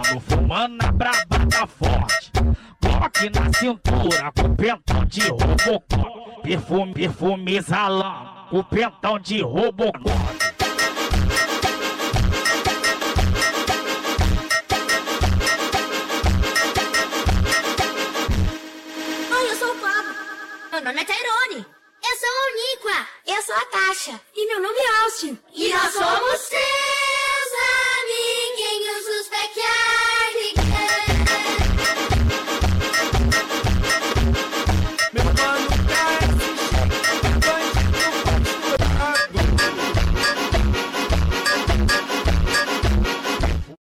fumando, fumando na braba da forte. Glock na cintura, com pentão de Robocop. Perfume exalando, com pentão de Robocop.